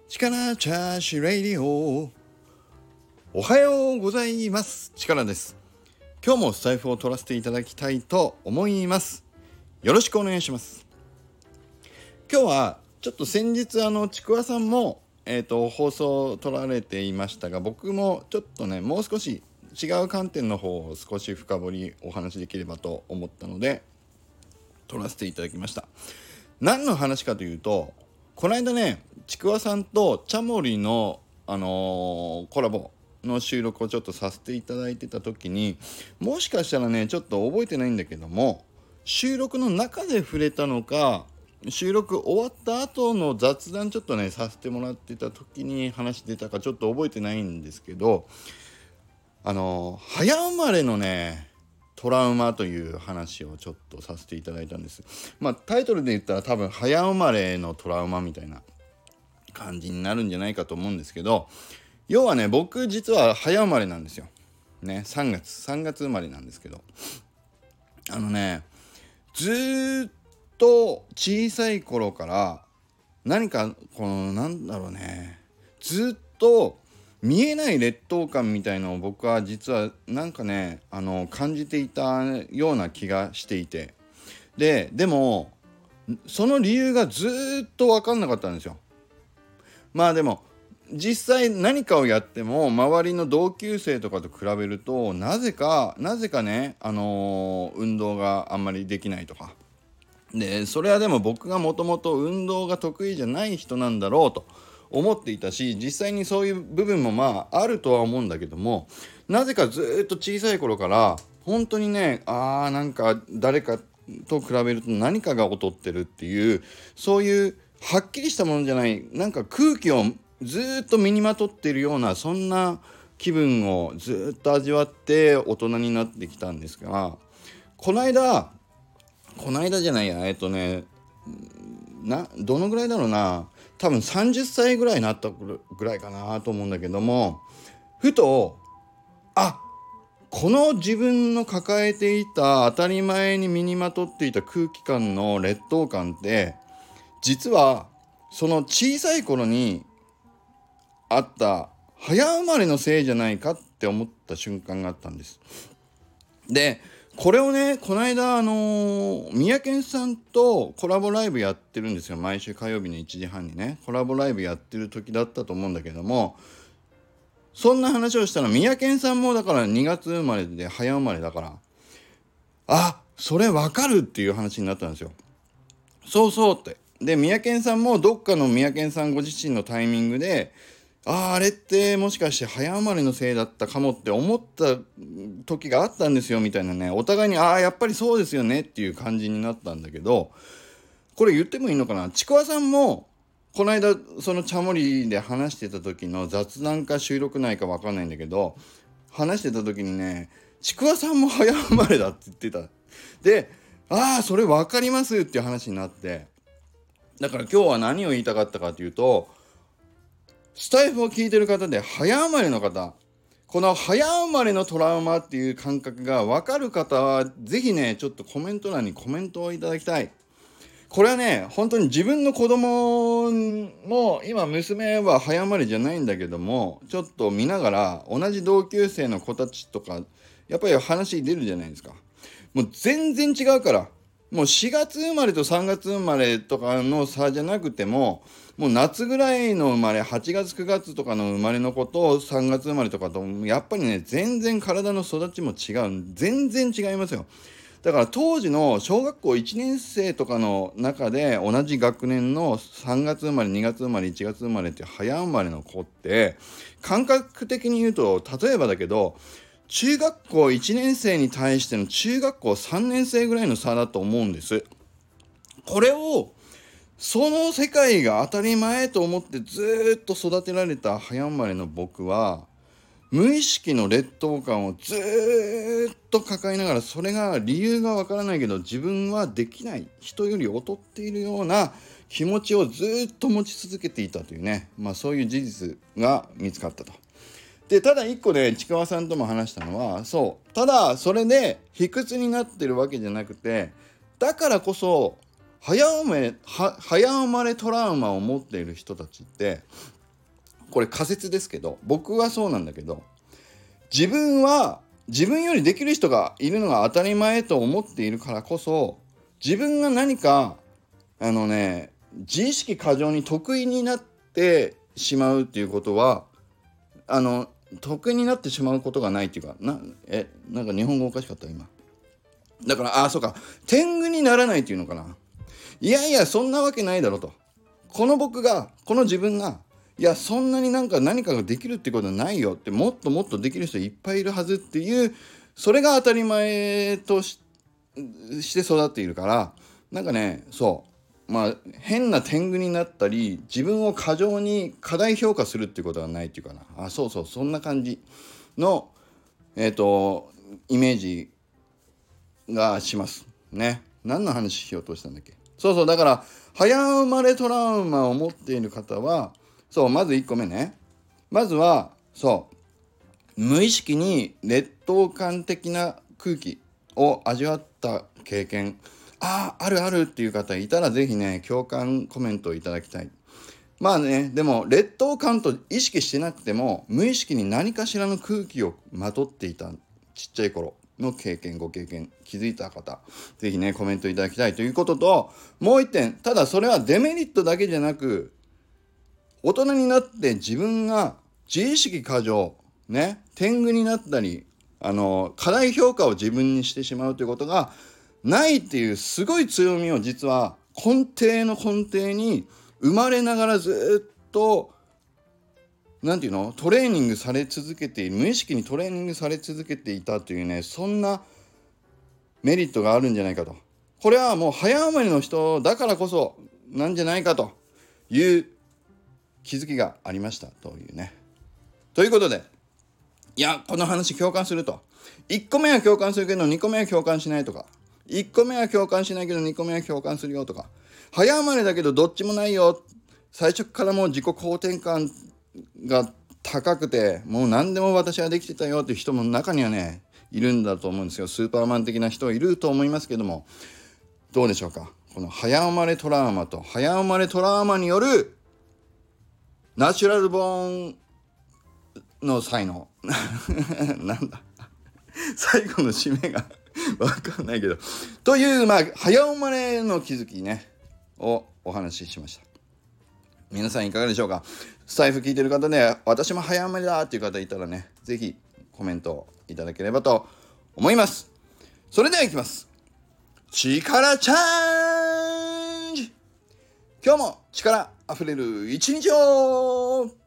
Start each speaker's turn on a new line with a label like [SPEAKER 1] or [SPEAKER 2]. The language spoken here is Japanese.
[SPEAKER 1] 力チャーシュレイディオ。おはようございます。力です。今日もスタイフを取らせていただきたいと思います。よろしくお願いします。今日はちょっと先日ちくわさんも放送を取られていましたが、僕もちょっとねもう少し違う観点の方を少し深掘りお話しできればと思ったので取らせていただきました。何の話かというと、この間ねちくわさんとチャモリのコラボの収録をちょっとさせていただいてた時に、もしかしたらねちょっと覚えてないんだけども、収録の中で触れたのか収録終わった後の雑談ちょっとねさせてもらってた時に話出たかちょっと覚えてないんですけど、早生まれのねトラウマという話をちょっとさせていただいたんです。タイトルで言ったら多分早生まれのトラウマみたいな感じになるんじゃないかと思うんですけど、要はね僕実は早生まれなんですよね。3月生まれなんですけど、ずっと小さい頃から何かずっと見えない劣等感みたいのを僕は実は感じていたような気がしていて、でもその理由がずっと分かんなかったんですよ。でも実際何かをやっても周りの同級生とかと比べるとなぜかね運動があんまりできないとかで、それはでも僕がもともと運動が得意じゃない人なんだろうと思っていたし、実際にそういう部分もあるとは思うんだけども、なぜかずっと小さい頃から本当にね誰かと比べると何かが劣ってるっていう、そういうはっきりしたものじゃない空気をずっと身にまとっているような、そんな気分をずっと味わって大人になってきたんですが、この間じゃないやどのぐらいだろうな、多分30歳ぐらいになったぐらいかなと思うんだけども、ふとこの自分の抱えていた当たり前に身にまとっていた空気感の劣等感って、実はその小さい頃にあった早生まれのせいじゃないかって思った瞬間があったんです。でこれをねこの間三宅さんとコラボライブやってるんですよ。毎週火曜日の1時半にねコラボライブやってる時だったと思うんだけども、そんな話をしたら三宅さんもだから2月生まれで早生まれだから、それわかるっていう話になったんですよ。そうって。で三宅さんもどっかの三宅さんご自身のタイミングであれってもしかして早生まれのせいだったかもって思った時があったんですよみたいなね、お互いにやっぱりそうですよねっていう感じになったんだけど、これ言ってもいいのかな。ちくわさんもこの間そのチャモリで話してた時の雑談か収録内か分かんないんだけど、話してた時にねちくわさんも早生まれだって言ってた。でそれ分かりますっていう話になって、だから今日は何を言いたかったかというと、スタイフを聞いてる方で早生まれの方、この早生まれのトラウマっていう感覚が分かる方はぜひねちょっとコメント欄にコメントをいただきたい。これはね本当に自分の子供も今娘は早生まれじゃないんだけども、ちょっと見ながら同じ同級生の子たちとかやっぱり話出るじゃないですか。もう全然違うから、もう4月生まれと3月生まれとかの差じゃなくてもう夏ぐらいの生まれ8月9月とかの生まれの子と3月生まれとかとやっぱりね全然体の育ちも違う、全然違いますよ。だから当時の小学校1年生とかの中で同じ学年の3月生まれ2月生まれ1月生まれって早生まれの子って感覚的に言うと、例えばだけど中学校1年生に対しての中学校3年生ぐらいの差だと思うんです。これをその世界が当たり前と思ってずっと育てられた早生まれの僕は無意識の劣等感をずっと抱えながら、それが理由がわからないけど自分はできない、人より劣っているような気持ちをずっと持ち続けていたというね、そういう事実が見つかったと。でただ一個でちくわさんとも話したのは、ただそれで卑屈になってるわけじゃなくて、だからこそ早生まれトラウマを持っている人たちってこれ仮説ですけど、僕はそうなんだけど、自分は自分よりできる人がいるのが当たり前と思っているからこそ、自分が何か自意識過剰に得意になってしまうっていうことは得意になってしまうことがないっていうか、なんか日本語おかしかった今。だからそうか、天狗にならないっていうのかな。いやいやそんなわけないだろと。この自分がいやそんなに何かができるってことはないよって、もっともっとできる人いっぱいいるはずっていう、それが当たり前として育っているから、変な天狗になったり自分を過剰に過大評価するっていうことはないっていうかな。そんな感じのイメージがしますね。何の話しようとしたんだっけ。だから早生まれトラウマを持っている方はまず1個目ね。まずは無意識に劣等感的な空気を味わった経験あるあるっていう方いたらぜひね共感コメントをいただきたい。でも劣等感と意識してなくても無意識に何かしらの空気をまとっていたちっちゃい頃のご経験気づいた方ぜひねコメントいただきたいということと、もう一点、ただそれはデメリットだけじゃなく、大人になって自分が自意識過剰天狗になったり過大評価を自分にしてしまうということがないっていうすごい強みを実は根底の根底に生まれながらずっとトレーニングされ続けている、無意識にトレーニングされ続けていたというね、そんなメリットがあるんじゃないかと。これはもう早生まれの人だからこそなんじゃないかという気づきがありましたというね。ということで、この話共感すると、1個目は共感するけど2個目は共感しないとか、1個目は共感しないけど2個目は共感するよとか、早生まれだけどどっちもないよ、最初からもう自己肯定感が高くてもう何でも私はできてたよっていう人も中にはねいるんだと思うんですよ。スーパーマン的な人いると思いますけども、どうでしょうか。この早生まれトラウマと早生まれトラウマによるナチュラルボーンの才能なんだ最後の締めが分かんないけどという早生まれの気づきねをお話ししました。皆さんいかがでしょうか。スタイフ聞いてる方で私も早生まれだっていう方いたらね、ぜひコメントいただければと思います。それではいきます。力チャーンジ。今日も力あふれる一日を。